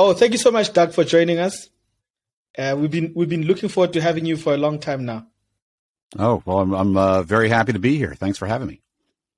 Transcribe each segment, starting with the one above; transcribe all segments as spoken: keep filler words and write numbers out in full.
Oh, thank you so much, Doug, for joining us. Uh, we've been we've been looking forward to having you for a long time now. Oh, well, I'm, I'm uh, very happy to be here. Thanks for having me.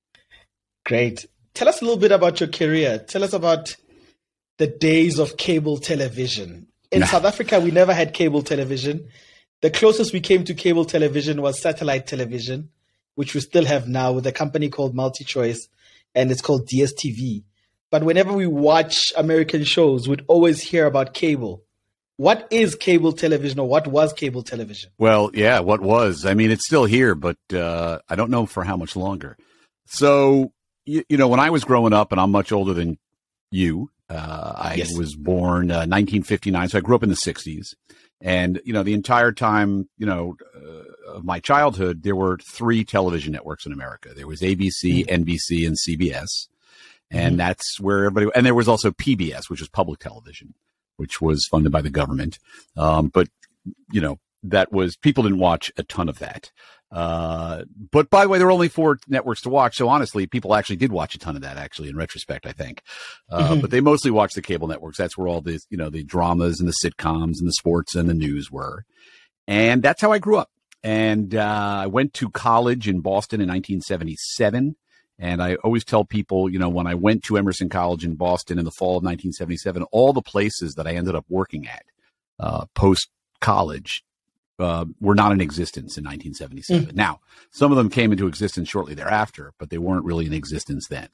Great. Tell us a little bit about your career. Tell us about the days of cable television. In South Africa, we never had cable television. The closest we came to cable television was satellite television, which we still have now with a company called MultiChoice, and it's called D S T V. But whenever we watch American shows, we'd always hear about cable. What is cable television, or what was cable television? Well, yeah, what was? I mean, it's still here, but uh, I don't know for how much longer. So, you, you know, when I was growing up, and I'm much older than you, uh, I yes. was born uh, nineteen fifty-nine, so I grew up in the sixties. And, you know, the entire time, you know, uh, of my childhood, there were three television networks in America. There was A B C, mm-hmm. N B C, and C B S. And mm-hmm. that's where everybody, and there was also P B S, which was public television, which was funded by the government. Um, but, you know, that was, people didn't watch a ton of that. Uh, but by the way, there were only four networks to watch. So honestly, people actually did watch a ton of that, actually, in retrospect, I think. Uh, mm-hmm. But they mostly watched the cable networks. That's where all the, you know, the dramas and the sitcoms and the sports and the news were. And that's how I grew up. And, uh, I went to college in Boston in nineteen seventy-seven. And I always tell people, you know, when I went to Emerson College in Boston in the fall of nineteen seventy-seven, all the places that I ended up working at uh, post-college uh, were not in existence in nineteen seventy-seven. Mm. Now, some of them came into existence shortly thereafter, but they weren't really in existence then.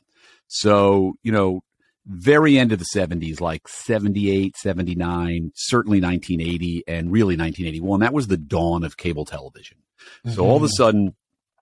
So, you know, very end of the seventies, like seventy-eight, seventy-nine, certainly nineteen eighty, and really nineteen eighty-one, that was the dawn of cable television. Mm-hmm. So all of a sudden,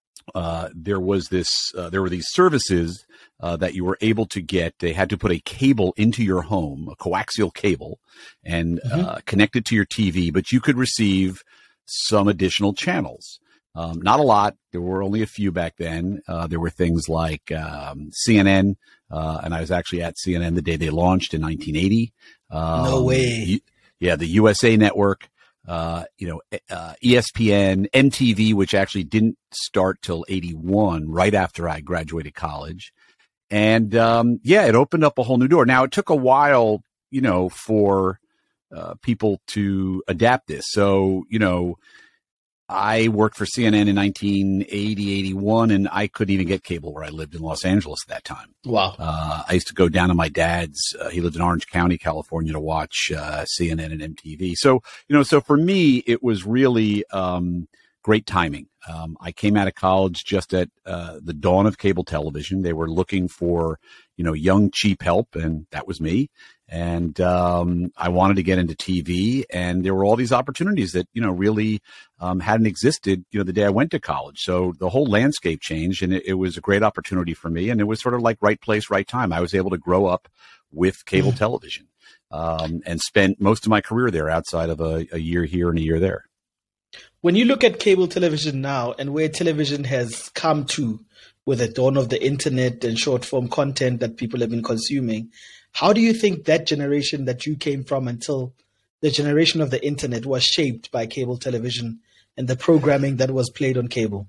Uh, there was this, uh, there were these services, uh, that you were able to get. They had to put a cable into your home, a coaxial cable, and, mm-hmm. uh, connect it to your T V, but you could receive some additional channels. Um, not a lot. There were only a few back then. Uh, there were things like, um, C N N, uh, and I was actually at C N N the day they launched in nineteen eighty. Um, no way. Yeah. The U S A Network. Uh, you know, uh, E S P N, M T V, which actually didn't start till eighty-one, right after I graduated college. And, um, yeah, it opened up a whole new door. Now, it took a while, you know, for, uh, people to adapt this. So, you know, I worked for C N N in nineteen eighty, eighty-one, and I couldn't even get cable where I lived in Los Angeles at that time. Wow. Uh, I used to go down to my dad's, uh, he lived in Orange County, California, to watch, uh, C N N and M T V. So, you know, so for me, it was really, um, great timing. Um, I came out of college just at, uh, the dawn of cable television. They were looking for, you know, young, cheap help, and that was me. And, um, I wanted to get into T V, and there were all these opportunities that, you know, really, um, hadn't existed, you know, the day I went to college. So the whole landscape changed, and it, it was a great opportunity for me. And it was sort of like right place, right time. I was able to grow up with cable mm. television, um, and spent most of my career there outside of a, a year here and a year there. When you look at cable television now and where television has come to with the dawn of the internet and short form content that people have been consuming, how do you think that generation that you came from until the generation of the internet was shaped by cable television and the programming that was played on cable?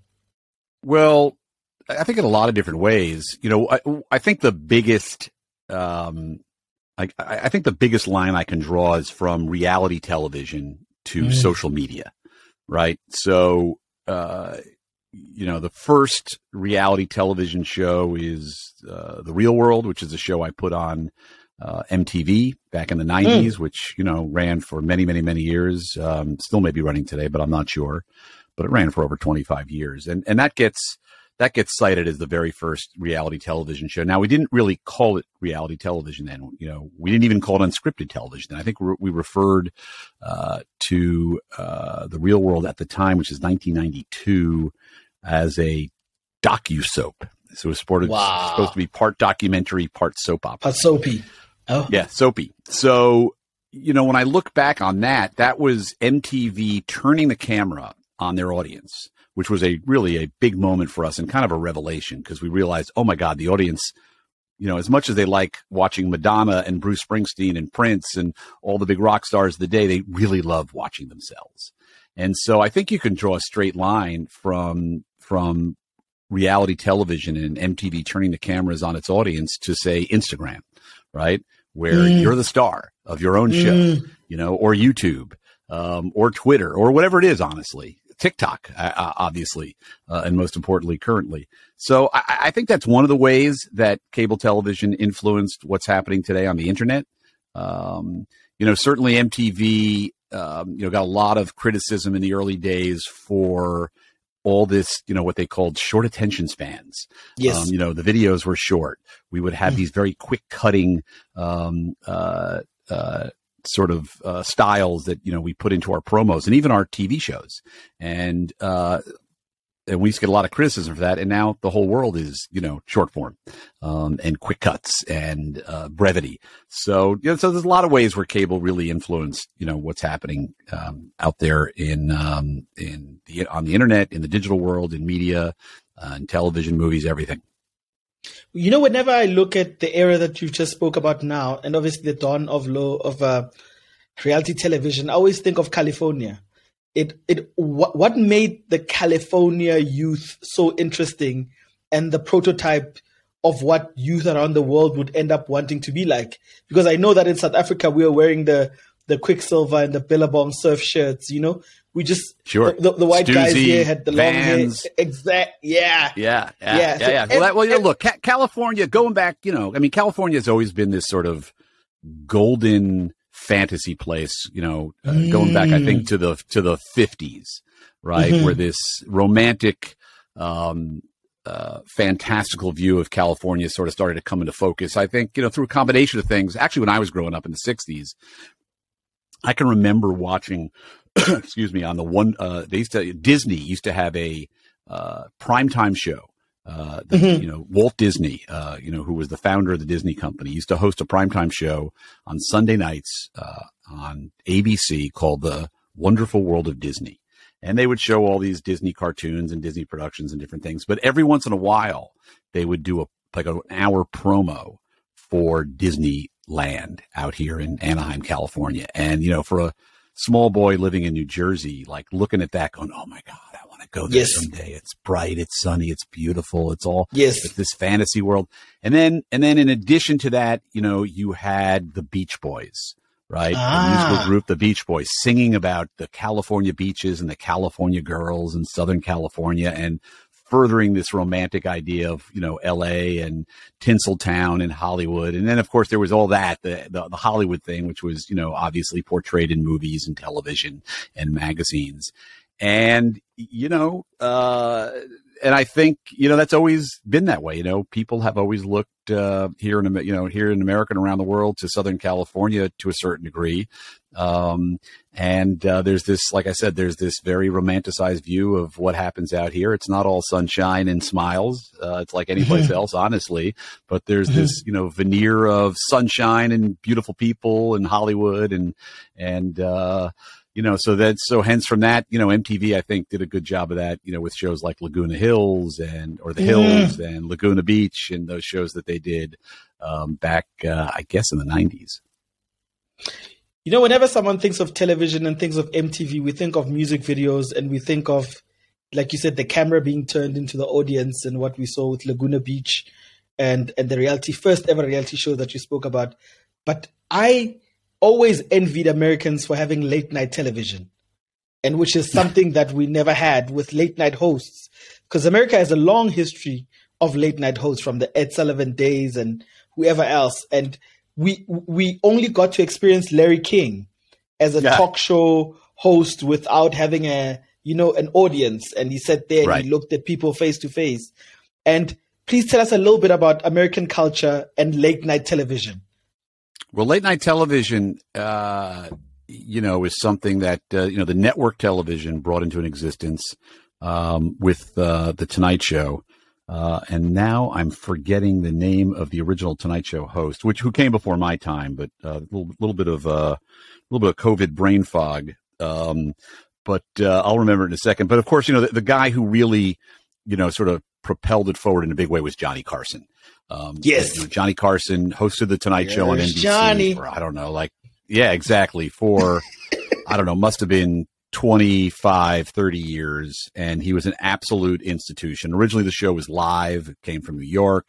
Well, I think in a lot of different ways. You know, I, I think the biggest, um, I, I think the biggest line I can draw is from reality television to mm. social media, right? So, uh, you know, the first reality television show is uh, The Real World, which is a show I put on uh, M T V back in the nineties, mm. which, you know, ran for many, many, many years. Um, still may be running today, but I'm not sure. But it ran for over twenty-five years. And and that gets that gets cited as the very first reality television show. Now, we didn't really call it reality television then. You know, we didn't even call it unscripted television. I think we, we referred uh, to uh, The Real World at the time, which is nineteen ninety-two, as a docu-soap. So it was supported, wow. supposed to be part documentary, part soap opera. Part soapy. Oh. Yeah, soapy. So, you know, when I look back on that, that was M T V turning the camera on their audience, which was a really a big moment for us and kind of a revelation, because we realized, oh my God, the audience, you know, as much as they like watching Madonna and Bruce Springsteen and Prince and all the big rock stars of the day, they really love watching themselves. And so I think you can draw a straight line from, from reality television and M T V turning the cameras on its audience to, say, Instagram, right? where mm. you're the star of your own show, mm. you know, or YouTube, um, or Twitter, or whatever it is, honestly. TikTok, uh, obviously, uh, and most importantly, currently. So I, I think that's one of the ways that cable television influenced what's happening today on the internet. Um, you know, certainly M T V, um, you know, got a lot of criticism in the early days for all this, you know, what they called short attention spans. Yes. Um, you know, the videos were short. We would have mm. these very quick cutting, um, uh, uh, sort of uh, styles that, you know, we put into our promos and even our T V shows. And, uh, and we used to get a lot of criticism for that. And now the whole world is, you know, short form, um, and quick cuts and, uh, brevity. So, you know, so there's a lot of ways where cable really influenced, you know, what's happening, um, out there in, um, in the, on the internet, in the digital world, in media, uh, in television, movies, everything. You know, whenever I look at the era that you just spoke about now, and obviously the dawn of low of uh, reality television, I always think of California. It it what, what made the California youth so interesting, and the prototype of what youth around the world would end up wanting to be like. Because I know that in South Africa we are wearing the the Quicksilver and the Billabong surf shirts. You know, we just sure the, the white Stussy, guys here had the Vans. long hair. Exact, yeah, yeah, yeah, yeah. yeah. So, yeah. and, well, that, well, you know, and, look, Ca- California, going back, you know, I mean, California has always been this sort of golden fantasy place. You know, uh, mm. going back, I think to the to the fifties, right, mm-hmm. where this romantic, um, uh, fantastical view of California sort of started to come into focus. I think, you know, through a combination of things. Actually, when I was growing up in the sixties, I can remember watching, excuse me, on the one, uh, they used to, Disney used to have a, uh, primetime show, uh, that, mm-hmm. you know, Walt Disney, uh, you know, who was the founder of the Disney company, used to host a primetime show on Sunday nights, uh, on A B C called The Wonderful World of Disney. And they would show all these Disney cartoons and Disney productions and different things. But every once in a while, they would do a, like an hour promo for Disney land out here in Anaheim, California. And, you know, for a small boy living in New Jersey, like looking at that going, oh my God, I want to go there yes. someday. It's bright. It's sunny. It's beautiful. It's all yes. it's this fantasy world. And then, and then in addition to that, you know, you had the Beach Boys, right? Ah. The musical group, the Beach Boys, singing about the California beaches and the California girls in Southern California, and furthering this romantic idea of, you know, L A and Tinseltown and Hollywood. And then, of course, there was all that, the, the, the Hollywood thing, which was, you know, obviously portrayed in movies and television and magazines. And, you know, uh, and I think, you know, that's always been that way. You know, people have always looked uh, here in, you know, here in America and around the world to Southern California to a certain degree. Um, and uh, there's this, like I said, there's this very romanticized view of what happens out here. It's not all sunshine and smiles. Uh, it's like any place else, honestly. But there's this, you know, veneer of sunshine and beautiful people and Hollywood and, and, uh, you know, so that, so hence from that, you know, M T V, I think, did a good job of that, you know, with shows like Laguna Hills and, or The Hills mm. and Laguna Beach, and those shows that they did, um, back, uh, I guess in the nineties. You know, whenever someone thinks of television and thinks of M T V, we think of music videos, and we think of, like you said, the camera being turned into the audience, and what we saw with Laguna Beach and, and the reality, first ever reality show that you spoke about. But I always envied Americans for having late night television, and which is something that we never had with late night hosts, because America has a long history of late night hosts from the Ed Sullivan days and whoever else. And we we only got to experience Larry King as a yeah. talk show host without having a, you know, an audience. And he sat there and right. he looked at people face to face. And please tell us a little bit about American culture and late night television. Well, late night television, uh, you know, is something that, uh, you know, the network television brought into an existence um, with uh, The Tonight Show. Uh, and now I'm forgetting the name of the original Tonight Show host, which who came before my time, but a uh, little, little bit of a uh, little bit of COVID brain fog. Um, but uh, I'll remember it in a second. But of course, you know, the, the guy who really, you know, sort of propelled it forward in a big way was Johnny Carson. Um, yes. You know, Johnny Carson hosted the Tonight There's Show on N B C Johnny. for, I don't know, like, yeah, exactly. For, I don't know, must have been twenty-five, thirty years. And he was an absolute institution. Originally, the show was live. It came from New York.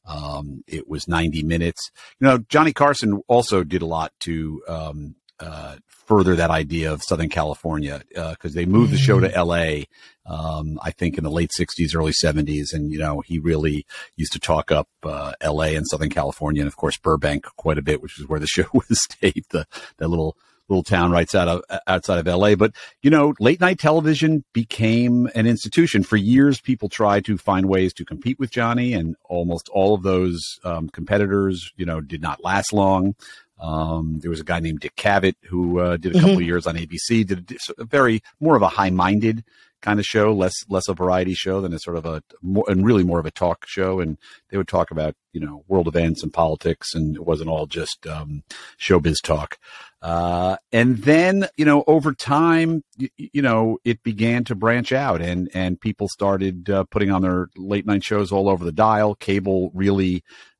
Um, it was ninety minutes. You know, Johnny Carson also did a lot to um, uh, further that idea of Southern California because uh, they moved the show to L A, um, I think in the late sixties, early seventies. And, you know, he really used to talk up uh, L A and Southern California and, of course, Burbank quite a bit, which is where the show was taped, the, that little little town right outside of, outside of L A. But, you know, late night television became an institution. For years, people tried to find ways to compete with Johnny, and almost all of those um, competitors, you know, did not last long. Um, there was a guy named Dick Cavett who uh, did a couple mm-hmm. of years on A B C, did a, a very more of a high-minded kind of show, less less a variety show than a sort of a more, and really more of a talk show. And they would talk about, you know, world events and politics, and it wasn't all just um, showbiz talk. Uh, and then, you know, over time, you, you know, it began to branch out, and and people started uh, putting on their late night shows all over the dial. Cable really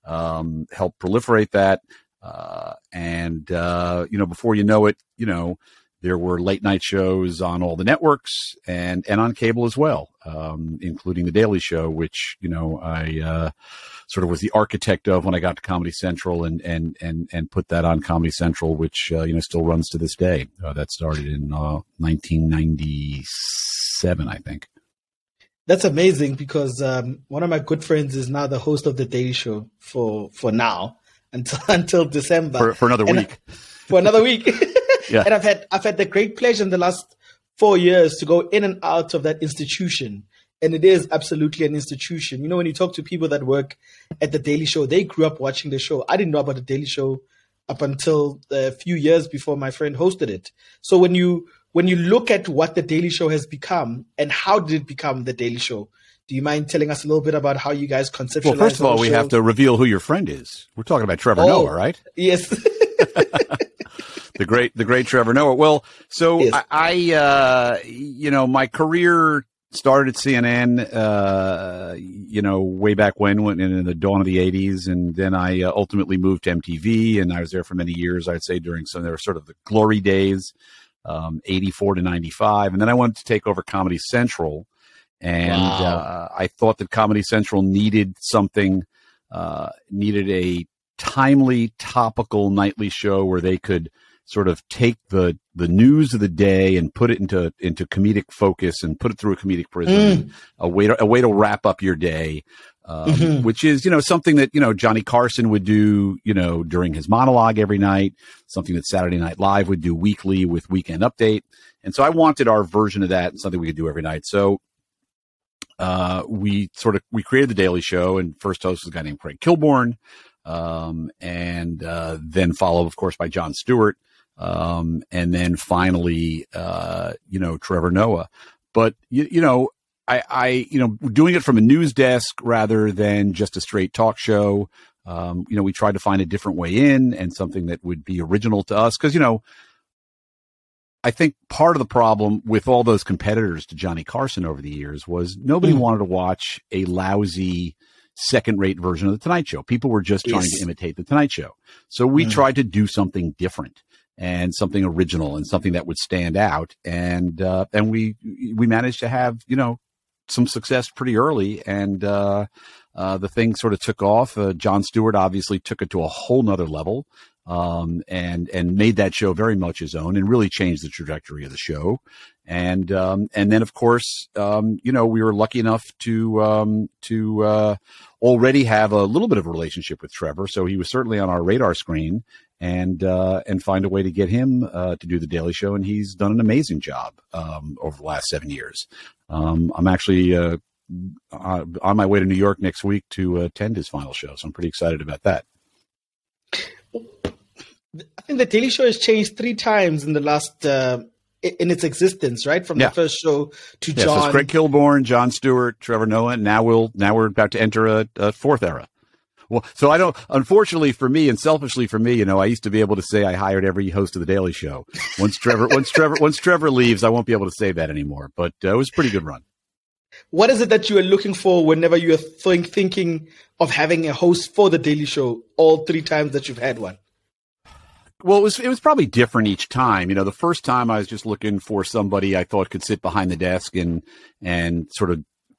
um, helped proliferate that. Uh, and, uh, you know, before you know it, you know, there were late night shows on all the networks and, and on cable as well, um, including The Daily Show, which, you know, I, uh, sort of was the architect of when I got to Comedy Central and, and, and, and put that on Comedy Central, which, uh, you know, still runs to this day. Uh, that started in, uh, nineteen ninety-seven, I think. That's amazing because, um, one of my good friends is now the host of The Daily Show for, for now. Until, until December for, for another and week. For another week, yeah. And I've had I've had the great pleasure in the last four years to go in and out of that institution, and it is absolutely an institution. You know, when you talk to people that work at the Daily Show, they grew up watching the show. I didn't know about the Daily Show up until a few years before my friend hosted it. So when you when you look at what the Daily Show has become and how did it become the Daily Show. Do you mind telling us a little bit about how you guys conceptualized? Well, first of all, we have to reveal who your friend is. We're talking about Trevor oh, Noah, right? Yes. the great, the great Trevor Noah. Well, so yes. I, I uh, you know, my career started at C N N, uh, you know, way back when, when in the dawn of the eighties, and then I uh, ultimately moved to M T V, and I was there for many years. I'd say during some, there were sort of the glory days, um, eighty-four to ninety-five, and then I wanted to take over Comedy Central. And wow. uh, I thought that Comedy Central needed something, uh, needed a timely, topical nightly show where they could sort of take the the news of the day and put it into into comedic focus and put it through a comedic prism, mm. a way to, a way to wrap up your day, um, mm-hmm. which is, you know, something that, you know, Johnny Carson would do, you know, during his monologue every night, something that Saturday Night Live would do weekly with Weekend Update. And so I wanted our version of that and something we could do every night. So Uh, we sort of, we created the Daily Show, and first host was a guy named Craig Kilborn. Um, and, uh, then followed, of course, by Jon Stewart. Um, and then finally, uh, you know, Trevor Noah. But, you, you know, I, I, you know, doing it from a news desk rather than just a straight talk show. Um, you know, we tried to find a different way in and something that would be original to us. Cause, you know, I think part of the problem with all those competitors to Johnny Carson over the years was nobody mm. wanted to watch a lousy second-rate version of The Tonight Show. People were just trying yes. to imitate The Tonight Show. So we mm. tried to do something different and something original and something that would stand out. And uh, and we we managed to have, you know, some success pretty early. And uh, uh, the thing sort of took off. Uh, Jon Stewart obviously took it to a whole nother level. Um, and, and made that show very much his own and really changed the trajectory of the show. And, um, and then of course, um, you know, we were lucky enough to, um, to, uh, already have a little bit of a relationship with Trevor. So he was certainly on our radar screen and, uh, and find a way to get him, uh, to do the Daily Show. And he's done an amazing job, um, over the last seven years. Um, I'm actually, uh, uh, on my way to New York next week to attend his final show. So I'm pretty excited about that. I think the Daily Show has changed three times in the last uh, in its existence, right? From yeah. the first show to yeah, John. So it's Craig Kilborn, Jon Stewart, Trevor Noah, and now we'll now we're about to enter a, a fourth era. Well, so I don't. Unfortunately for me, and selfishly for me, you know, I used to be able to say I hired every host of the Daily Show. Once Trevor, once Trevor, once Trevor leaves, I won't be able to say that anymore. But uh, it was a pretty good run. What is it that you are looking for whenever you are th- thinking of having a host for the Daily Show? All three times that you've had one. Well, it was it was probably different each time. You know, the first time I was just looking for somebody I thought could sit behind the desk and and sort of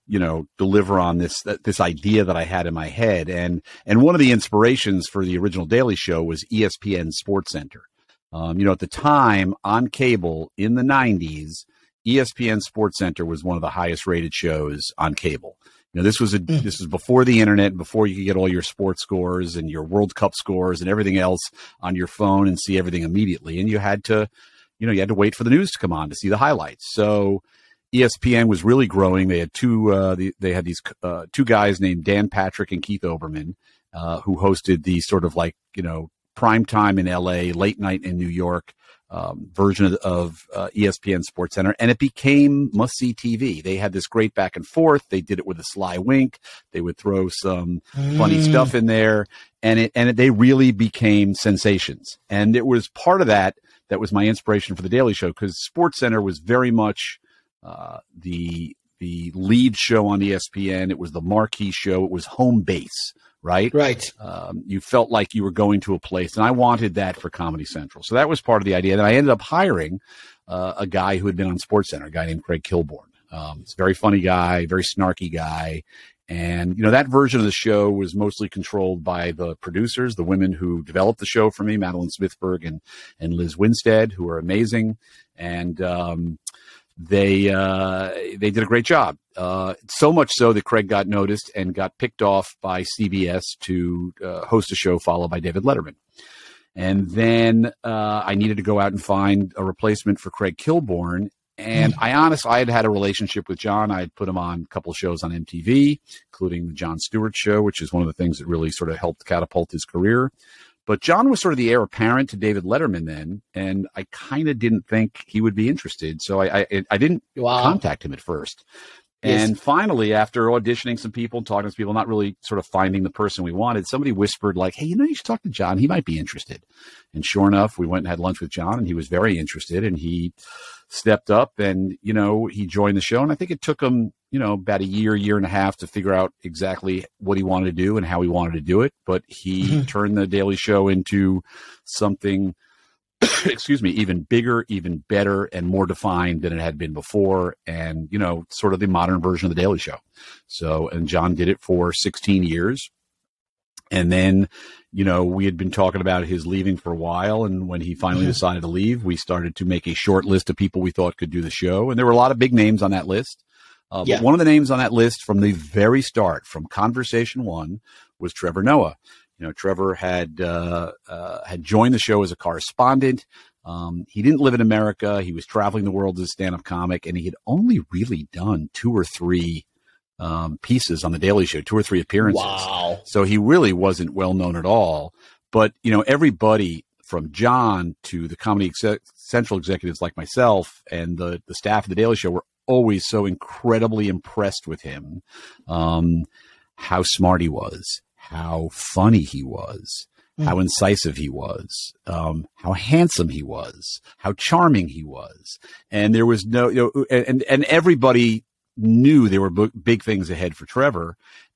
you know, deliver on this, this idea that I had in my head. And, and one of the inspirations for the original Daily Show was E S P N SportsCenter. Um, you know, at the time on cable in the nineties, E S P N SportsCenter was one of the highest rated shows on cable. You know, this was a, mm. this was before the internet, before you could get all your sports scores and your World Cup scores and everything else on your phone and see everything immediately. And you had to, you know, you had to wait for the news to come on to see the highlights. So E S P N was really growing. They had two, uh, the, they had these uh, two guys named Dan Patrick and Keith Olbermann, uh, who hosted the sort of like, you know, prime time in L A, late night in New York um, version of, of uh, E S P N SportsCenter, and it became must-see T V. They had this great back and forth. They did it with a sly wink. They would throw some mm. funny stuff in there, and it and it, they really became sensations. And it was part of that that was my inspiration for the Daily Show, because SportsCenter was very much Uh, the the lead show on E S P N. It was the marquee show. It was home base, right? Right. Um, you felt like you were going to a place, and I wanted that for Comedy Central. So that was part of the idea. And I ended up hiring uh, a guy who had been on SportsCenter, a guy named Craig Kilborn. Um, he's a very funny guy, very snarky guy. And, you know, that version of the show was mostly controlled by the producers, the women who developed the show for me, Madeline Smithberg and, and Liz Winstead, who are amazing. And, um, They uh, they did a great job, uh, so much so that Craig got noticed and got picked off by C B S to uh, host a show followed by David Letterman. And then uh, I needed to go out and find a replacement for Craig Kilborn. And I honestly, I had had a relationship with John. I had put him on a couple of shows on M T V, including the Jon Stewart Show, which is one of the things that really sort of helped catapult his career. But John was sort of the heir apparent to David Letterman then, and I kind of didn't think he would be interested. So I I, I didn't wow. contact him at first. Yes. And finally, after auditioning some people, talking to some people, not really sort of finding the person we wanted, somebody whispered like, hey, you know, you should talk to John. He might be interested. And sure enough, we went and had lunch with John, and he was very interested, and he stepped up and, you know, he joined the show. And I think it took him, you know, about a year, year and a half to figure out exactly what he wanted to do and how he wanted to do it. But he mm-hmm. turned the Daily Show into something, excuse me, even bigger, even better, and more defined than it had been before. And, you know, sort of the modern version of the Daily Show. So, and John did it for sixteen years. And then, you know, we had been talking about his leaving for a while. And when he finally mm-hmm. decided to leave, we started to make a short list of people we thought could do the show. And there were a lot of big names on that list. Uh, yeah. But one of the names on that list from the very start, from Conversation One, was Trevor Noah. You know, Trevor had uh, uh, had joined the show as a correspondent. Um, he didn't live in America. He was traveling the world as a stand-up comic, and he had only really done two or three um, pieces on the Daily Show, two or three appearances. Wow! So he really wasn't well known at all. But you know, everybody from John to the Comedy Ex- Central executives like myself and the the staff of the Daily Show were always so incredibly impressed with him, um, how smart he was, how funny he was, mm. how incisive he was, um, how handsome he was, how charming he was. And there was no, you know, and, and everybody knew there were b- big things ahead for Trevor,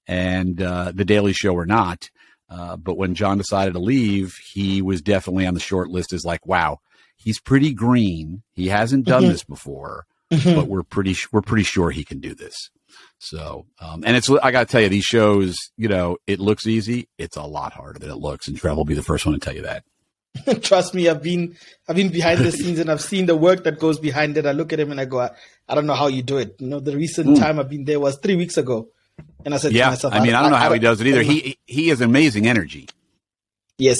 and uh, the Daily Show or not. Uh, but when John decided to leave, he was definitely on the short list as like, wow, he's pretty green. He hasn't done mm-hmm. this before. Mm-hmm. But we're pretty we're pretty sure he can do this. So, um, and it's I got to tell you, these shows, you know, it looks easy. It's a lot harder than it looks, and Trev will be the first one to tell you that. Trust me, I've been I've been behind the scenes, and I've seen the work that goes behind it. I look at him and I go, I, I don't know how you do it. You know, the recent mm. time I've been there was three weeks ago, and I said yeah, to myself, I mean, I, I don't know how I, he does it either. He he has amazing energy. Yes,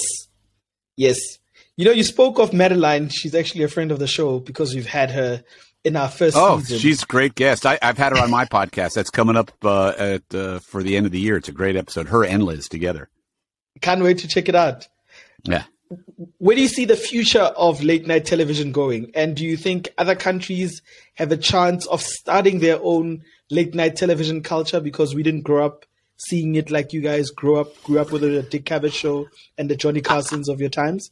yes. You know, you spoke of Madeline. She's actually a friend of the show because we've had her in our first oh, season. She's a great guest. I, I've had her on my podcast. That's coming up uh, at uh, for the end of the year. It's a great episode. Her and Liz together. Can't wait to check it out. Yeah. Where do you see the future of late night television going? And do you think other countries have a chance of starting their own late night television culture because we didn't grow up seeing it like you guys grew up grew up with the Dick Cavett show and the Johnny Carsons of your times?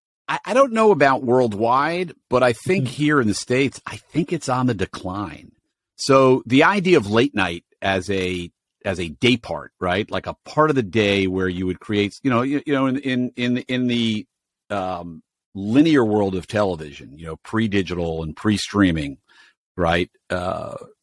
I don't know about worldwide, but I think here in the States, I think it's on the decline. So the idea of late night as a as a day part, right? Like a part of the day where you would create, you know, you, you know, in in in in the um, linear world of television, you know, pre-digital and pre-streaming, right? Uh,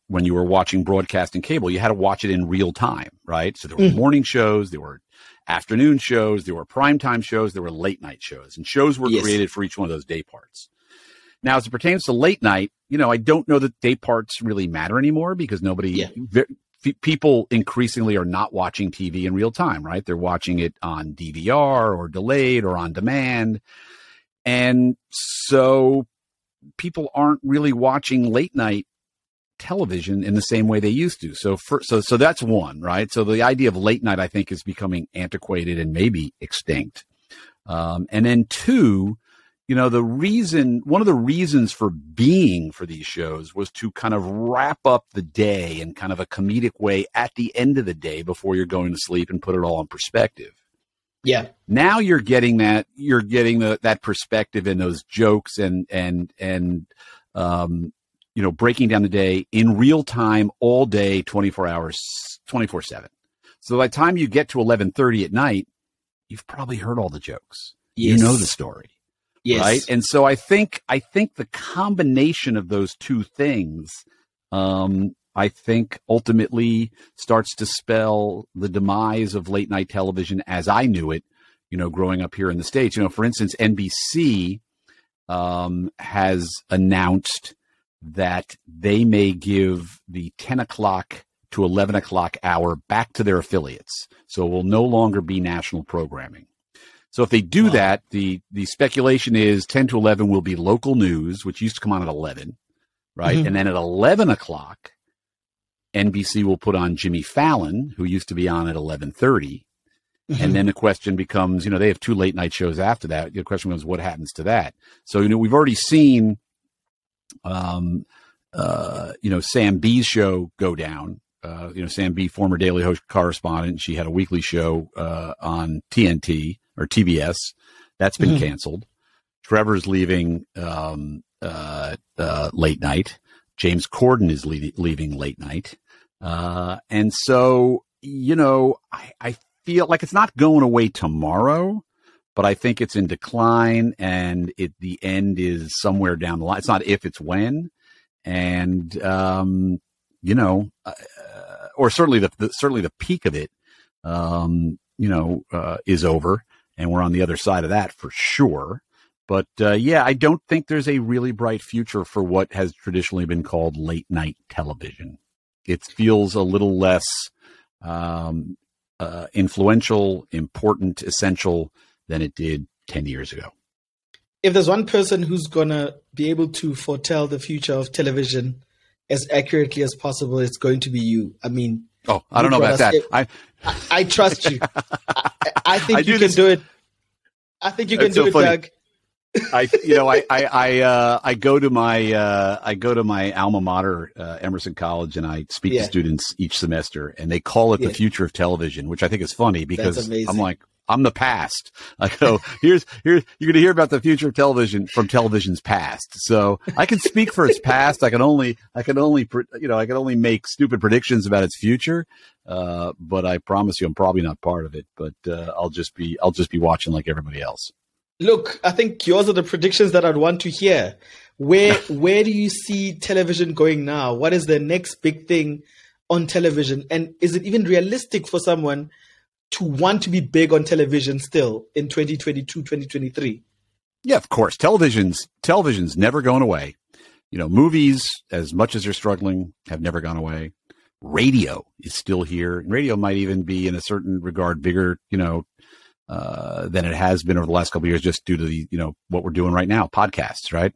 when you were watching broadcasting cable, you had to watch it in real time, right? So there were mm. morning shows, there were afternoon shows, there were primetime shows, there were late night shows, and shows were yes. created for each one of those day parts. Now, as it pertains to late night, you know, I don't know that day parts really matter anymore because nobody, yeah. v- people increasingly are not watching T V in real time, right? They're watching it on D V R or delayed or on demand. And so people aren't really watching late night television in the same way they used to. So for, so so that's one, right? So the idea of late night, I think, is becoming antiquated and maybe extinct. Um, and then two, you know, the reason, one of the reasons for being for these shows was to kind of wrap up the day in kind of a comedic way at the end of the day before you're going to sleep and put it all in perspective. Yeah. Now you're getting that, you're getting the, that perspective and those jokes and, and, and, um, you know, breaking down the day in real time all day, twenty-four hours, twenty-four seven. So by the time you get to eleven thirty at night, you've probably heard all the jokes. Yes. You know the story. Yes. Right. And so I think, I think the combination of those two things, um, I think ultimately starts to spell the demise of late night television as I knew it, you know, growing up here in the States. You know, for instance, N B C um, has announced that they may give the ten o'clock to eleven o'clock hour back to their affiliates. So it will no longer be national programming. So if they do wow. that, the, the speculation is ten to eleven will be local news, which used to come on at eleven, right? Mm-hmm. And then at eleven o'clock, N B C will put on Jimmy Fallon, who used to be on at eleven thirty. Mm-hmm. And then the question becomes, you know, they have two late night shows after that. The question becomes, what happens to that? So, you know, we've already seen, um, uh, you know, Sam B's show go down. Uh, you know, Sam B, former Daily Host correspondent, she had a weekly show uh, on T N T or T B S. That's been mm-hmm. canceled. Trevor's leaving um, uh, uh, late night. James Corden is le- leaving late night. Uh, and so, you know, I, I feel like it's not going away tomorrow, but I think it's in decline and it, the end is somewhere down the line. It's not if, it's when. And, um, you know, uh, or certainly the, the, certainly the peak of it, um, you know, uh, is over and we're on the other side of that for sure. But, uh, yeah, I don't think there's a really bright future for what has traditionally been called late night television. It feels a little less um, uh, influential, important, essential than it did ten years ago. If there's one person who's going to be able to foretell the future of television as accurately as possible, it's going to be you. I mean, oh, I don't know about that. It, I, I I trust you. I, I think I you can this. do it. I think you can do so it, funny. Doug. I, you know, I, I, I, uh, I go to my, uh, I go to my alma mater, uh, Emerson College, and I speak yeah. to students each semester, and they call it yeah. the future of television, which I think is funny because I'm like, I'm the past. I go, here's, here's, you're going to hear about the future of television from television's past. So I can speak for its past. I can only, I can only, you know, I can only make stupid predictions about its future. Uh, but I promise you, I'm probably not part of it, but, uh, I'll just be, I'll just be watching like everybody else. Look, I think yours are the predictions that I'd want to hear. Where where do you see television going now? What is the next big thing on television? And is it even realistic for someone to want to be big on television still in twenty twenty-two, twenty twenty-three? Yeah, of course. Television's television's never going away. You know, movies, as much as they're struggling, have never gone away. Radio is still here. Radio might even be, in a certain regard, bigger, you know, Uh, than it has been over the last couple of years, just due to the, you know, what we're doing right now, podcasts, right?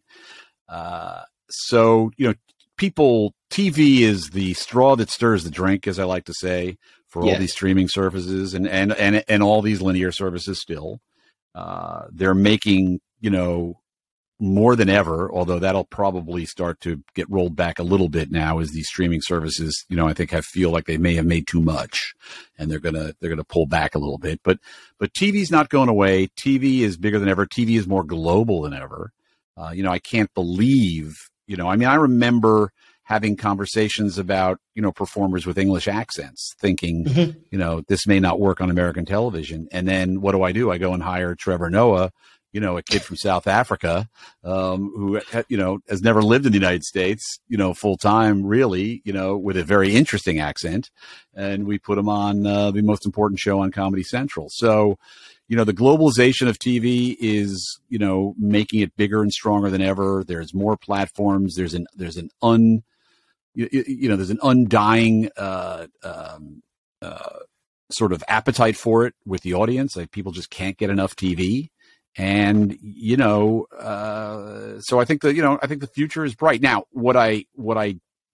Uh, so, you know, people, T V is the straw that stirs the drink, as I like to say, for yeah. all these streaming services and, and, and, and all these linear services still. Uh, they're making, you know, more than ever, although that'll probably start to get rolled back a little bit now as these streaming services, you know, I think have feel like they may have made too much and they're going to, they're going to pull back a little bit, but, but T V's not going away. T V is bigger than ever. T V is more global than ever. Uh, you know, I can't believe, you know, I mean, I remember having conversations about, you know, performers with English accents thinking, mm-hmm. you know, this may not work on American television. And then what do I do? I go and hire Trevor Noah you know, a kid from South Africa, um, who, you know, has never lived in the United States, you know, full time, really, you know, with a very interesting accent. And we put him on uh, the most important show on Comedy Central. So, you know, the globalization of T V is, you know, making it bigger and stronger than ever. There's more platforms. There's an, there's an un, you, you know, there's an undying, uh, um, uh, sort of appetite for it with the audience. Like, people just can't get enough T V. And, you know, uh, so I think that, you know, I think the future is bright. Now, what I, what I,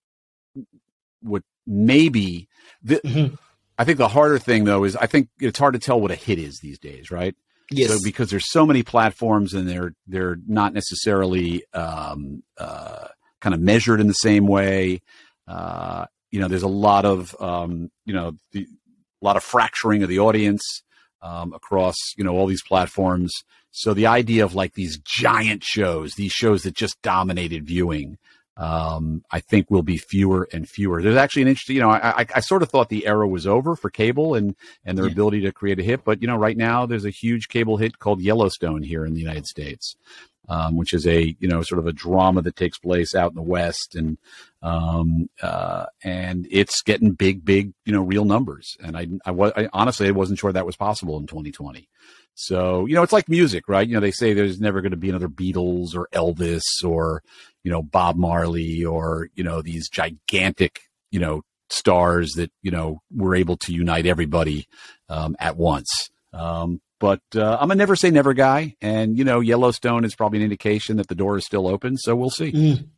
what maybe, the, mm-hmm. I think the harder thing, though, is I think it's hard to tell what a hit is these days, right? Yes. So, because there's so many platforms and they're, they're not necessarily um, uh, kind of measured in the same way. Uh, you know, there's a lot of, um, you know, the, a lot of fracturing of the audience um, across, you know, all these platforms. So the idea of like these giant shows, these shows that just dominated viewing, um, I think will be fewer and fewer. There's actually an interesting, you know, I, I, I sort of thought the era was over for cable and, and their yeah. ability to create a hit. But, you know, right now there's a huge cable hit called Yellowstone here in the United States, um, which is a, you know, sort of a drama that takes place out in the West. And, um, uh, and it's getting big, big, you know, real numbers. And I, I was, I honestly, I wasn't sure that was possible in twenty twenty. So, you know, it's like music, right? You know, they say there's never going to be another Beatles or Elvis or, you know, Bob Marley or, you know, these gigantic, you know, stars that, you know, were able to unite everybody um, at once. Um, but uh, I'm a never say never guy. And, you know, Yellowstone is probably an indication that the door is still open. So we'll see. Mm.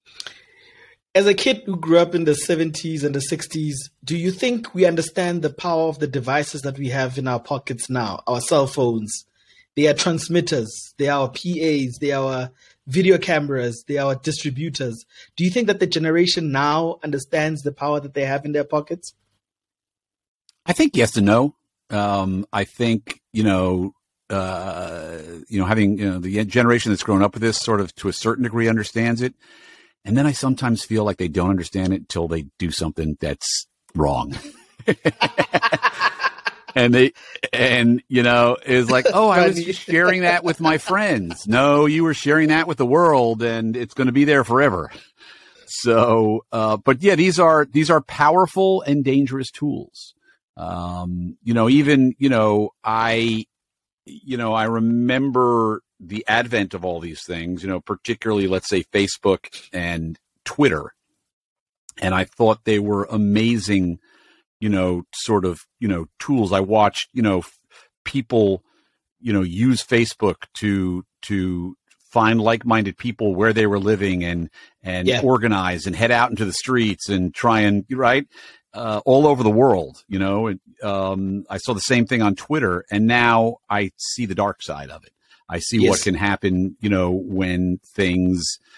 As a kid who grew up in the seventies and the sixties, do you think we understand the power of the devices that we have in our pockets now, our cell phones? They are transmitters, they are our P As, they are our video cameras, they are our distributors. Do you think that the generation now understands the power that they have in their pockets? I think yes and no. Um, I think, you know, uh, you know, having, you know, the generation that's grown up with this sort of to a certain degree understands it. And then I sometimes feel like they don't understand it until they do something that's wrong. and they, and you know, it's like, oh, I was just sharing that with my friends. No, you were sharing that with the world and it's going to be there forever. So, uh, but yeah, these are, these are powerful and dangerous tools. Um, you know, even, you know, I, you know, I remember the advent of all these things, you know, particularly, let's say, Facebook and Twitter. And I thought they were amazing, you know, sort of, you know, tools. I watched, you know, people, you know, use Facebook to, to find like-minded people where they were living and, and yeah. organize and head out into the streets and try and, right. Uh, all over the world, you know, and, um, I saw the same thing on Twitter, and now I see the dark side of it. I see yes. what can happen, you know, when things,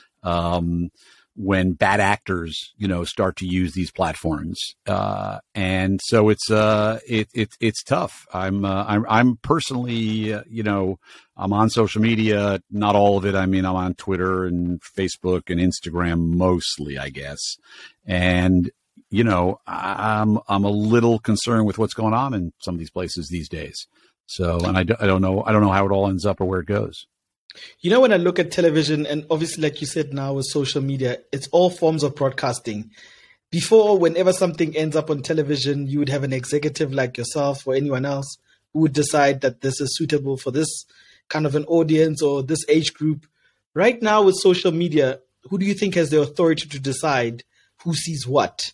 um, when bad actors, you know, start to use these platforms. Uh, and so it's, uh, it, it, it's tough. I'm, uh, I'm, I'm personally, uh, you know, I'm on social media, not all of it. I mean, I'm on Twitter and Facebook and Instagram mostly, I guess. And, you know, I'm, I'm a little concerned with what's going on in some of these places these days. So, and I, do, I don't know, I don't know how it all ends up or where it goes. You know, when I look at television, and obviously, like you said now with social media, it's all forms of broadcasting. Before, whenever something ends up on television, you would have an executive like yourself or anyone else who would decide that this is suitable for this kind of an audience or this age group. Right now with social media, who do you think has the authority to decide who sees what?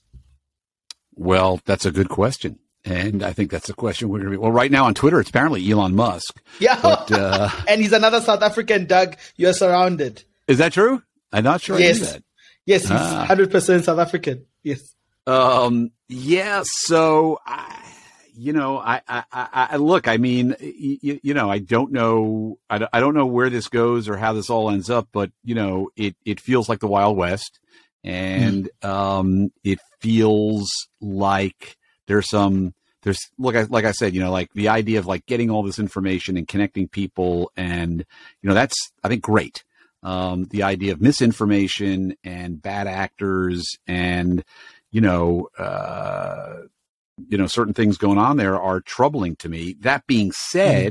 Well, that's a good question. And I think that's the question we're going to be. Well, right now on Twitter, it's apparently Elon Musk. Yeah. But, uh, and he's another South African, Doug. You're surrounded. Is that true? I'm not sure yes. I knew that. Yes, he's ah. one hundred percent South African. Yes. Um, yeah. So, I, you know, I, I, I, look, I mean, you, you know, I don't know, I, I don't know where this goes or how this all ends up, but, you know, it, it feels like the Wild West. And, mm. um, it feels like, There's some, there's, look, like I said, you know, like the idea of like getting all this information and connecting people and, you know, that's, I think, great. Um, the idea of misinformation and bad actors and, you know, uh, you know, certain things going on there are troubling to me. That being said, mm.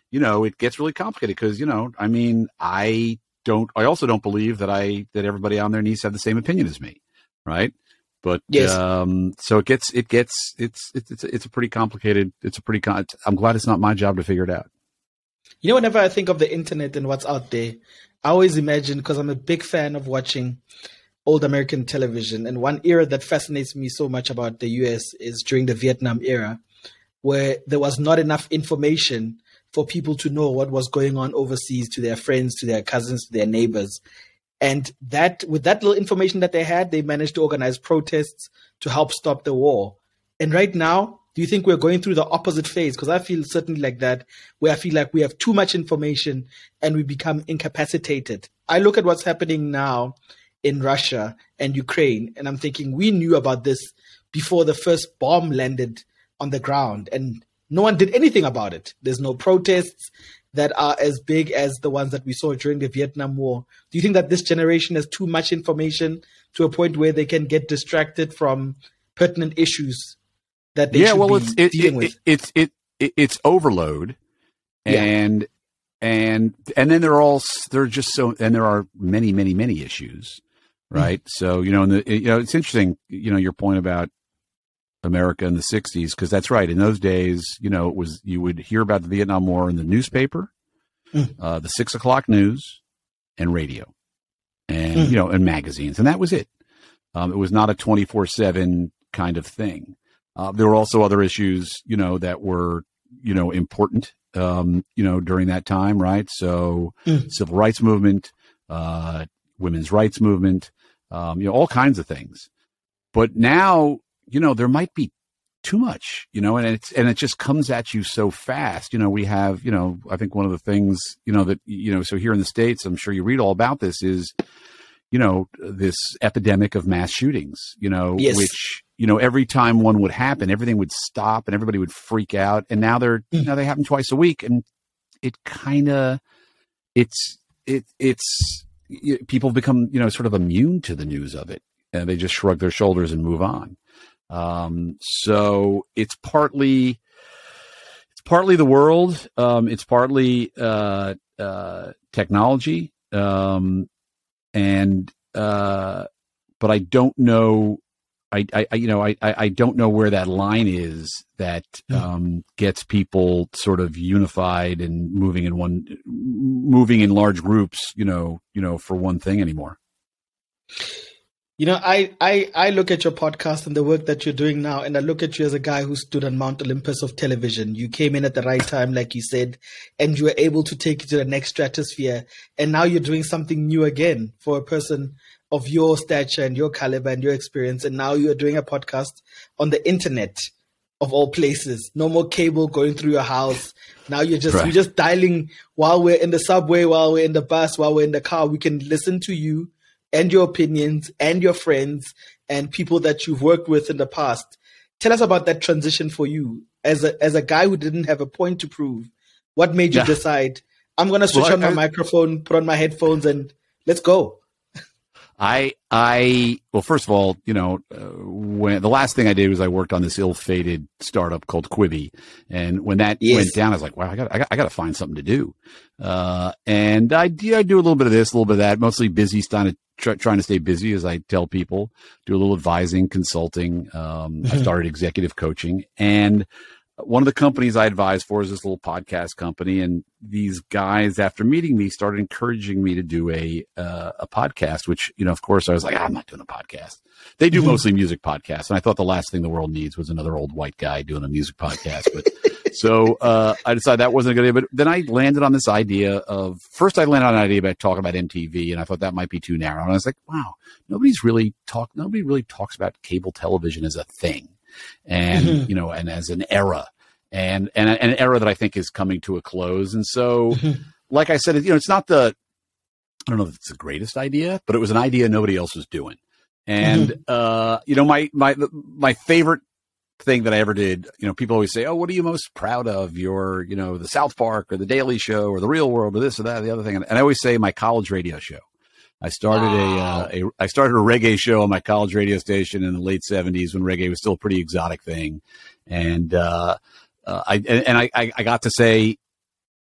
you know, it gets really complicated because, you know, I mean, I don't, I also don't believe that I, that everybody on there needs to have the same opinion as me. Right. But, yes. um, so it gets, it gets, it's, it's, it's, it's a pretty complicated, it's a pretty, con- I'm glad it's not my job to figure it out. You know, whenever I think of the internet and what's out there, I always imagine, because I'm a big fan of watching old American television. And one era that fascinates me so much about the U S is during the Vietnam era, where there was not enough information for people to know what was going on overseas, to their friends, to their cousins, to their neighbors. And that, with that little information that they had, they managed to organize protests to help stop the war. And right now, do you think we're going through the opposite phase? Because I feel certainly like that, where I feel like we have too much information and we become incapacitated. I look at what's happening now in Russia and Ukraine, and I'm thinking we knew about this before the first bomb landed on the ground, and no one did anything about it. There's no protests that are as big as the ones that we saw during the Vietnam War. Do you think that this generation has too much information to a point where they can get distracted from pertinent issues that they yeah, should well, be it's, it, dealing it, with? It, it's it, it it's overload, and yeah. and and then there are all there are just so and there are many many many issues, right? Mm. So you know, in the, you know, it's interesting. You know, your point about America in the sixties, because that's right. In those days, you know, it was you would hear about the Vietnam War in the newspaper, mm. uh, the six o'clock news, and radio, and mm. you know, and magazines, and that was it. Um, it was not a twenty-four seven kind of thing. Uh, there were also other issues, you know, that were, you know, important, um, you know, during that time, right? So, mm. civil rights movement, uh, women's rights movement, um, you know, all kinds of things. But now, you know, there might be too much, you know, and it's, and it just comes at you so fast. You know, we have, you know, I think one of the things, you know, that, you know, so here in the States, I'm sure you read all about this, is, you know, this epidemic of mass shootings, you know, yes. which, you know, every time one would happen, everything would stop and everybody would freak out. And now they're, mm. you know, they happen twice a week, and it kind of, it's, it, it's, it, people become, you know, sort of immune to the news of it, and they just shrug their shoulders and move on. Um, so it's partly, it's partly the world. Um, it's partly, uh, uh, technology. Um, and, uh, but I don't know, I, I, you know, I, I don't know where that line is that, um, gets people sort of unified and moving in one, moving in large groups, you know, you know, for one thing anymore. You know, I, I, I look at your podcast and the work that you're doing now, and I look at you as a guy who stood on Mount Olympus of television. You came in at the right time, like you said, and you were able to take it to the next stratosphere. And now you're doing something new again for a person of your stature and your caliber and your experience. And now you're doing a podcast on the internet, of all places. No more cable going through your house. Now you're just, right. you're just dialing while we're in the subway, while we're in the bus, while we're in the car. We can listen to you and your opinions and your friends and people that you've worked with in the past. Tell us about that transition for you as a as a guy who didn't have a point to prove. What made you yeah. decide, I'm going to switch well, on my I, microphone, put on my headphones, and let's go? I, I, well, first of all, you know, uh, when the last thing I did was I worked on this ill-fated startup called Quibi. And when that yes. went down, I was like, wow, I got, I got, I got to find something to do. Uh, and I, yeah, I do a little bit of this, a little bit of that, mostly busy, trying to, try, trying to stay busy, as I tell people, do a little advising, consulting. Um, mm-hmm. I started executive coaching, and one of the companies I advise for is this little podcast company. And these guys, after meeting me, started encouraging me to do a, uh, a podcast, which, you know, of course I was like, ah, I'm not doing a podcast. They do mm-hmm. mostly music podcasts. And I thought the last thing the world needs was another old white guy doing a music podcast. But so, uh, I decided that wasn't a good idea. But then I landed on this idea of, first I landed on an idea about talking about M T V, and I thought that might be too narrow. And I was like, wow, nobody's really talk, nobody really talks about cable television as a thing. And, mm-hmm. you know, and as an era, and, and an era that I think is coming to a close. And so, mm-hmm. like I said, you know, it's not the, I don't know if it's the greatest idea, but it was an idea nobody else was doing. And, mm-hmm. uh, you know, my, my, my favorite thing that I ever did, you know, people always say, oh, what are you most proud of? Your, you know, the South Park or the Daily Show or the Real World or this or that, or the other thing. And I always say my college radio show. I started wow. a, uh, a, I started a reggae show on my college radio station in the late seventies when reggae was still a pretty exotic thing. And, uh, uh I, and, and I, I got to say,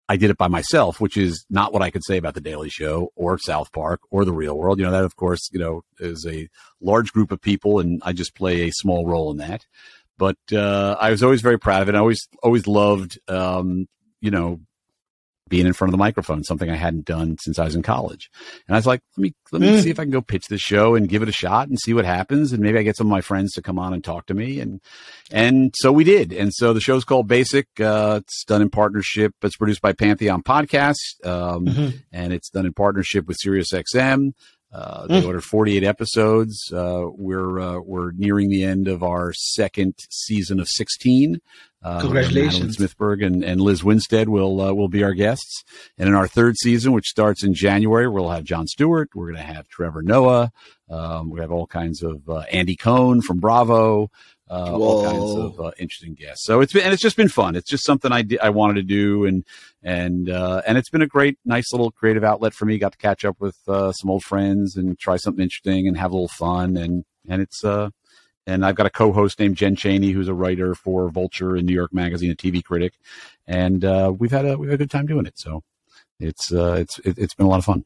I did it by myself, which is not what I could say about The Daily Show or South Park or The Real World. You know, that, of course, you know, is a large group of people, and I just play a small role in that. But uh, I was always very proud of it. I always, always loved, um, you know, being in front of the microphone, something I hadn't done since I was in college. And I was like, let me, let me mm. see if I can go pitch this show and give it a shot and see what happens. And maybe I get some of my friends to come on and talk to me. And, and so we did. And so the show's called Basic. Uh, it's done in partnership. It's produced by Pantheon Podcasts. Um, mm-hmm. And it's done in partnership with SiriusXM. Uh, they mm. ordered forty-eight episodes. Uh, we're, uh, we're nearing the end of our second season of sixteen. Uh, Congratulations. Madeline Smithberg and, and Liz Winstead will, uh, will be our guests. And in our third season, which starts in January, we'll have Jon Stewart. We're going to have Trevor Noah. Um, we have all kinds of, uh, Andy Cohen from Bravo. Uh, all kinds of uh, interesting guests. So it's been, and it's just been fun. It's just something I did, I wanted to do. And, and, uh, and it's been a great, nice little creative outlet for me. Got to catch up with, uh, some old friends and try something interesting and have a little fun. And, and it's, uh, and I've got a co-host named Jen Chaney, who's a writer for Vulture and New York Magazine, a T V critic. And, uh, we've had a, we've had a good time doing it. So it's, uh, it's, it, it's been a lot of fun.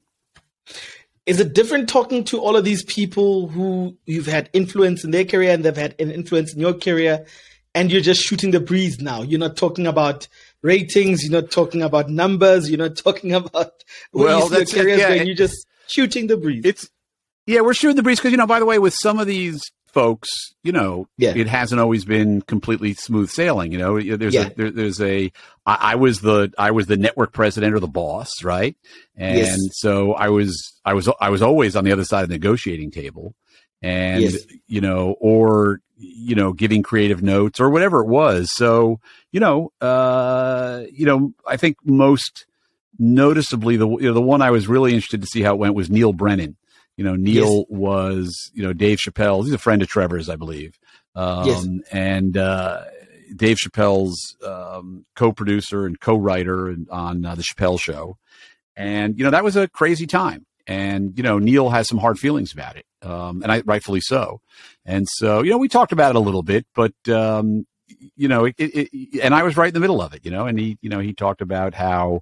Is it different talking to all of these people who you've had influence in their career and they've had an influence in your career, and you're just shooting the breeze now? You're not talking about ratings. You're not talking about numbers. You're not talking about where well, you see that's your careers it, yeah, going. It, you're just shooting the breeze. It's yeah, we're shooting the breeze because, you know, by the way, with some of these folks, you know, yeah. it hasn't always been completely smooth sailing. You know, there's yeah. a there, there's a I, I was the I was the network president or the boss, right? And yes. so I was I was I was always on the other side of the negotiating table, and yes. you know, or you know, giving creative notes or whatever it was. So you know, uh, you know, I think most noticeably the you know, the one I was really interested to see how it went was Neil Brennan. You know, Neil yes. was, you know, Dave Chappelle. He's a friend of Trevor's, I believe. Um, yes. And uh, Dave Chappelle's um, co-producer and co-writer on uh, The Chappelle Show. And, you know, that was a crazy time. And, you know, Neil has some hard feelings about it, um, and I, rightfully so. And so, you know, we talked about it a little bit, but, um, you know, it, it, it, and I was right in the middle of it, you know, and he, you know, he talked about how,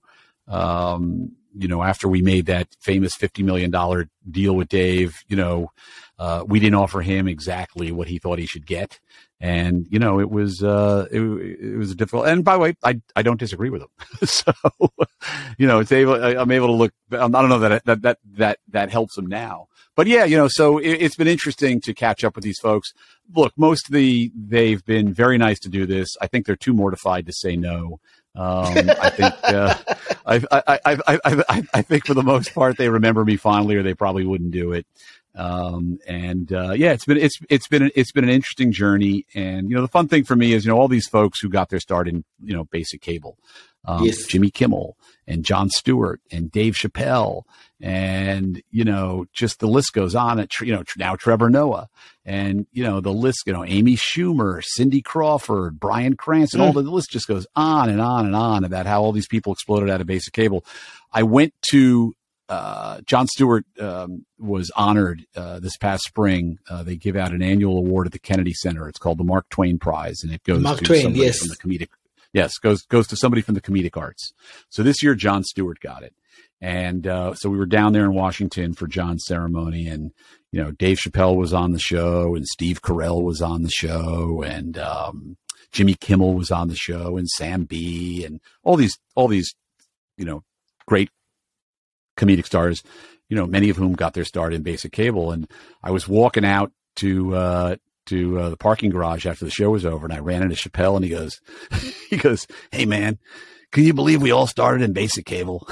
um, you know, after we made that famous fifty million dollars deal with Dave, you know, uh, we didn't offer him exactly what he thought he should get. And, you know, it was, uh, it, it was a difficult, and by the way, I, I don't disagree with him. So, you know, it's able, I, I'm able to look, I don't know that, that, that, that, that helps him now, but yeah, you know, so it, it's been interesting to catch up with these folks. Look, most of the, they've been very nice to do this. I think they're too mortified to say no. Um, I think, uh, I, I, I, I, I, I think for the most part, they remember me fondly, or they probably wouldn't do it. Um, and, uh, yeah, it's been, it's, it's been, it's been an interesting journey. And, you know, the fun thing for me is, you know, all these folks who got their start in, you know, basic cable, um, yes. Jimmy Kimmel and Jon Stewart and Dave Chappelle, and, you know, just the list goes on. At, you know, now Trevor Noah, and, you know, the list, you know, Amy Schumer, Cindy Crawford, Bryan Cranston, mm. all the, the list just goes on and on and on about how all these people exploded out of basic cable. I went to, Uh, Jon Stewart um, was honored uh, this past spring. Uh, they give out an annual award at the Kennedy Center. It's called the Mark Twain Prize, and it goes Mark to Twain, somebody yes. from the comedic. Yes, goes goes to somebody from the comedic arts. So this year, Jon Stewart got it, and uh, so we were down there in Washington for Jon's ceremony, and you know, Dave Chappelle was on the show, and Steve Carell was on the show, and um, Jimmy Kimmel was on the show, and Sam B, and all these all these you know great comedic stars, you know, many of whom got their start in basic cable. And I was walking out to, uh, to, uh, the parking garage after the show was over, and I ran into Chappelle, and he goes, he goes, "Hey man, can you believe we all started in basic cable?"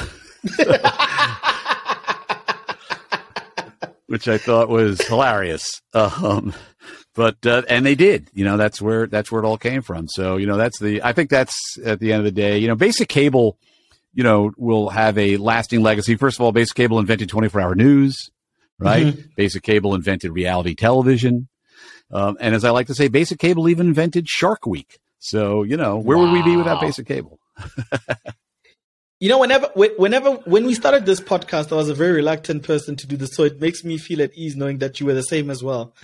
Which I thought was hilarious. Um, but, uh, and they did, you know, that's where, that's where it all came from. So, you know, that's the, I think that's at the end of the day, you know, basic cable, you know, will have a lasting legacy. First of all, basic cable invented twenty-four hour news, right? Mm-hmm. Basic cable invented reality television. Um, and as I like to say, basic cable even invented Shark Week. So, you know, where wow. would we be without basic cable? You know, whenever, whenever, when we started this podcast, I was a very reluctant person to do this. So it makes me feel at ease knowing that you were the same as well.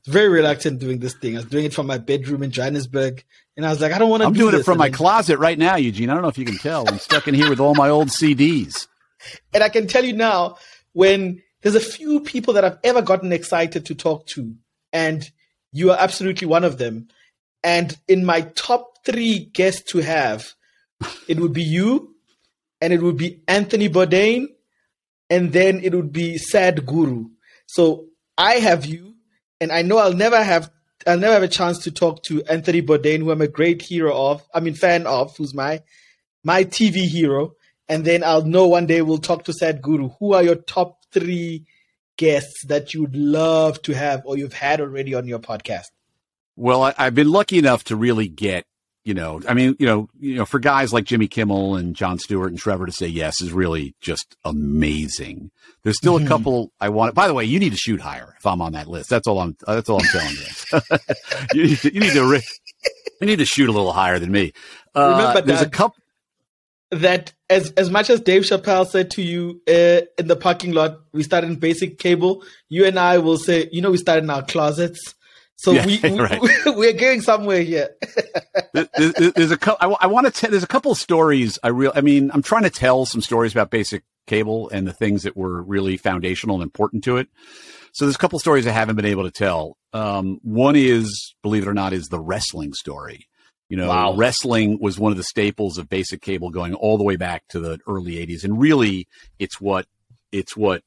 very reluctant doing this thing. I was doing it from my bedroom in Johannesburg, and I was like, I don't want to. I'm do doing this. it from and my then, closet right now, Eugene. I don't know if you can tell. I'm stuck in here with all my old C Ds. And I can tell you now, when there's a few people that I've ever gotten excited to talk to, and you are absolutely one of them. And in my top three guests to have, it would be you, and it would be Anthony Bourdain, and then it would be Sadhguru. So I have you, and I know I'll never have I'll never have a chance to talk to Anthony Bourdain, who I'm a great hero of, I mean fan of, who's my my T V hero. And then I'll know one day we'll talk to Sadhguru. Who are your top three guests that you would love to have or you've had already on your podcast? Well, I, I've been lucky enough to really get, you know, I mean, you know, you know, for guys like Jimmy Kimmel and Jon Stewart and Trevor to say yes is really just amazing. There's still mm-hmm. a couple I want. By the way, you need to shoot higher if I'm on that list. That's all I'm. That's all I'm telling you. you, need to, you need to. You need to shoot a little higher than me. Uh, Remember there's that, a couple that as as much as Dave Chappelle said to you uh, in the parking lot, we started in basic cable. You and I will say, you know, we started in our closets. So yeah, we, we right. we're going somewhere here. there's, there's a couple. I, I want to tell. There's a couple of stories. I real. I mean, I'm trying to tell some stories about basic cable and the things that were really foundational and important to it. So there's a couple of stories I haven't been able to tell. Um, one is, believe it or not, is the wrestling story. You know, wow. Wrestling was one of the staples of basic cable going all the way back to the early eighties, and really, it's what it's what.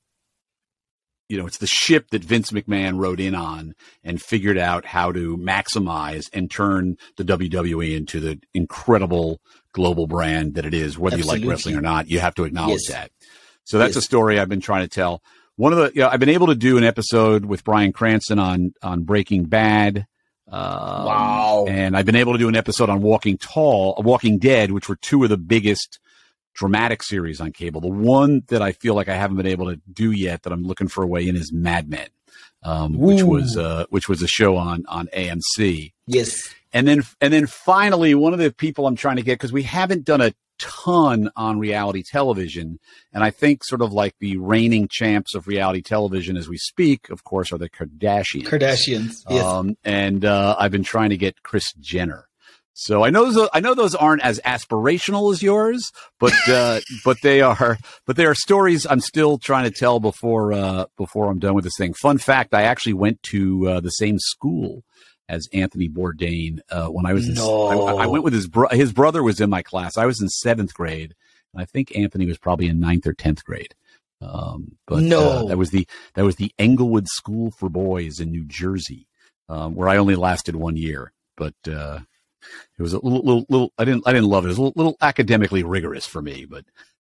You know, it's the ship that Vince McMahon rode in on and figured out how to maximize and turn the W W E into the incredible global brand that it is. Whether Absolutely. You like wrestling or not, you have to acknowledge yes. that. So that's yes. a story I've been trying to tell. One of the, you know, I've been able to do an episode with Bryan Cranston on, on Breaking Bad. Um, wow. And I've been able to do an episode on Walking Tall, Walking Dead, which were two of the biggest dramatic series on cable. The one that I feel like I haven't been able to do yet that I'm looking for a way in is Mad Men, um, which was uh, which was a show on on A M C. Yes, and then and then finally, one of the people I'm trying to get, because we haven't done a ton on reality television, and I think sort of like the reigning champs of reality television as we speak, of course, are the Kardashians. Kardashians, yes. Um, and uh, I've been trying to get Kris Jenner. So I know those, I know those aren't as aspirational as yours, but uh, but they are but they are stories I'm still trying to tell before uh, before I'm done with this thing. Fun fact: I actually went to uh, the same school as Anthony Bourdain uh, when I was in. No. I, I went with his bro- his brother was in my class. I was in seventh grade, and I think Anthony was probably in ninth or tenth grade. Um, but no, uh, that was the that was the Englewood School for Boys in New Jersey, um, where I only lasted one year, but. Uh, It was a little, little, little. I didn't, I didn't love it. It was a little, little academically rigorous for me, but.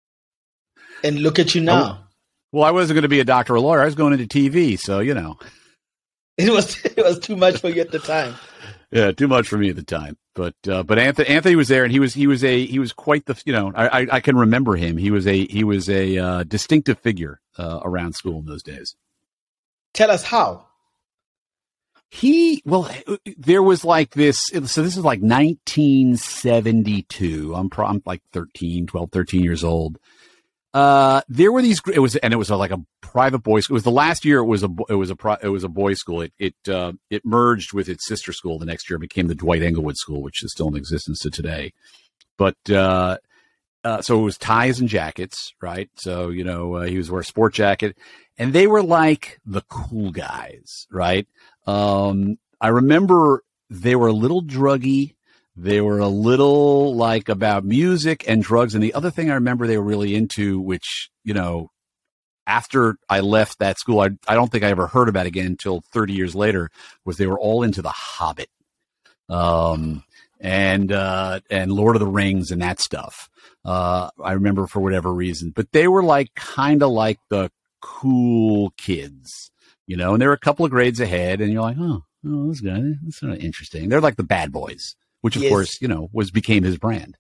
And look at you now. I, well, I wasn't going to be a doctor or a lawyer. I was going into T V, so you know. It was, it was too much for you at the time. Yeah, too much for me at the time. But, uh, but Anthony, Anthony was there, and he was, he was a, he was quite the, you know, I, I, I can remember him. He was a, he was a uh, distinctive figure uh, around school in those days. Tell us how. He, well, there was like this, so this is like nineteen seventy-two. I'm, pro, I'm like thirteen, twelve, thirteen years old. Uh, there were these, it was, and it was like a private boys school. It was the last year it was a, it was a, it was a boys school. It, it, uh, it merged with its sister school the next year. It became the Dwight Englewood School, which is still in existence to today. But, uh, uh, so it was ties and jackets, right? So, you know, uh, he was wearing a sport jacket, and they were like the cool guys, right? Um, I remember they were a little druggy. They were a little like about music and drugs. And the other thing I remember they were really into, which, you know, after I left that school, I, I don't think I ever heard about it again until thirty years later, was they were all into The Hobbit, um, and, uh, and Lord of the Rings and that stuff. Uh, I remember for whatever reason, but they were like kind of like the cool kids. You know, and they're a couple of grades ahead, and you're like, oh, oh this guy, that's kind of interesting. They're like the bad boys, which of yes. course, you know, was became his brand.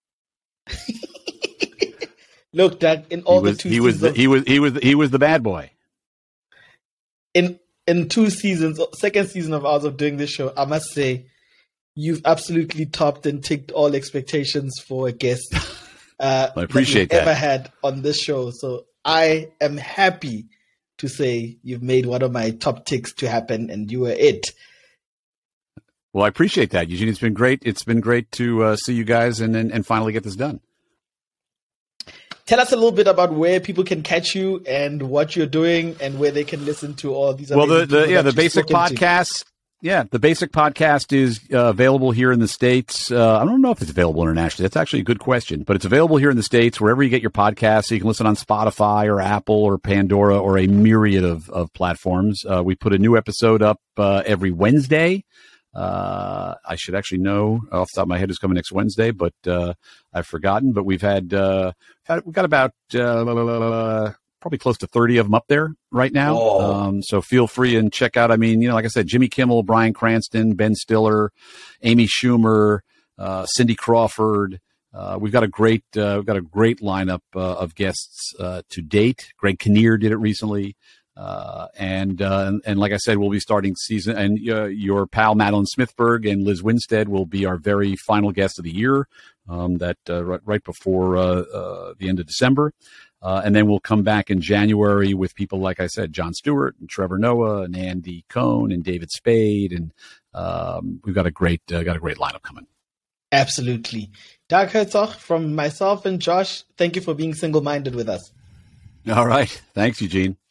Look, Doug, in all he was, the two he was, seasons, the, he was, he was, he was the bad boy. In in two seasons, second season of ours of doing this show, I must say, you've absolutely topped and ticked all expectations for a guest. Uh, I appreciate that, that. Ever had on this show, so I am happy to say you've made one of my top ticks to happen, and you were it. Well, I appreciate that, Eugene. It's been great. It's been great to uh, see you guys and, and and finally get this done. Tell us a little bit about where people can catch you and what you're doing and where they can listen to all these. Well, the, the yeah, the basic podcast. To. Yeah, the basic podcast is uh, available here in the States. Uh, I don't know if it's available internationally. That's actually a good question, but it's available here in the States, wherever you get your podcasts. So you can listen on Spotify or Apple or Pandora or a myriad of, of platforms. Uh, we put a new episode up uh, every Wednesday. Uh, I should actually know off the top of my head who's coming next Wednesday, but uh, I've forgotten. But we've had, uh, had we've got about uh, probably close to thirty of them up there right now. Um, so feel free and check out. I mean, you know, like I said, Jimmy Kimmel, Bryan Cranston, Ben Stiller, Amy Schumer, uh, Cindy Crawford. Uh, we've got a great uh, we've got a great lineup uh, of guests uh, to date. Greg Kinnear did it recently. Uh, and, uh, and, and like I said, we'll be starting season, and uh, your pal Madeline Smithberg and Liz Winstead will be our very final guest of the year, um, that, uh, right, right before, uh, uh, the end of December. Uh, and then we'll come back in January with people, like I said, Jon Stewart and Trevor Noah and Andy Cohen and David Spade. And, um, we've got a great, uh, got a great lineup coming. Absolutely. Dag Herzog, from myself and Josh, thank you for being single-minded with us. All right. Thanks, Eugene.